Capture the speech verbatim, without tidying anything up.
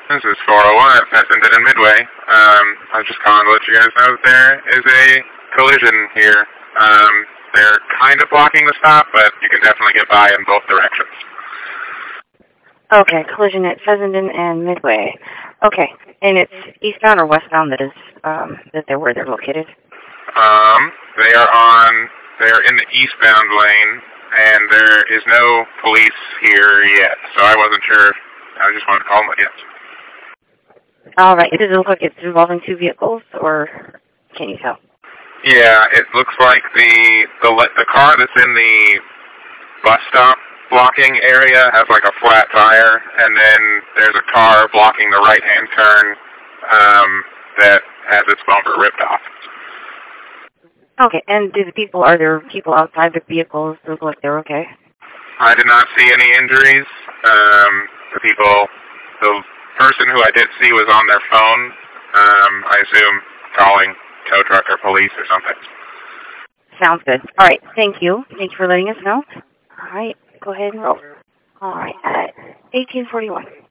This is four oh one at Fessenden and Midway. Um, I was just calling to let you guys know that there is a collision here. Um, they're kind of blocking the stop, but you can definitely get by in both directions. Okay, collision at Fessenden and Midway. Okay, and it's eastbound or westbound that is, um, that they're where they're located? Um, they are on, they are in the eastbound lane, and there is no police here yet, so I wasn't sure. I just wanted to call them, yes. All right. Does it look like it's involving two vehicles, or can you tell? Yeah, it looks like the the the car that's in the bus stop blocking area has like a flat tire, and then there's a car blocking the right-hand turn um, that has its bumper ripped off. Okay. And do the people? Are there people outside the vehicles that look like they're okay? I did not see any injuries. Um, the people, the person who I did see was on their phone. Um, I assume calling tow truck or police or something. Sounds good. All right. Thank you. Thank you for letting us know. All right. Go ahead and roll. All right. At eighteen forty-one.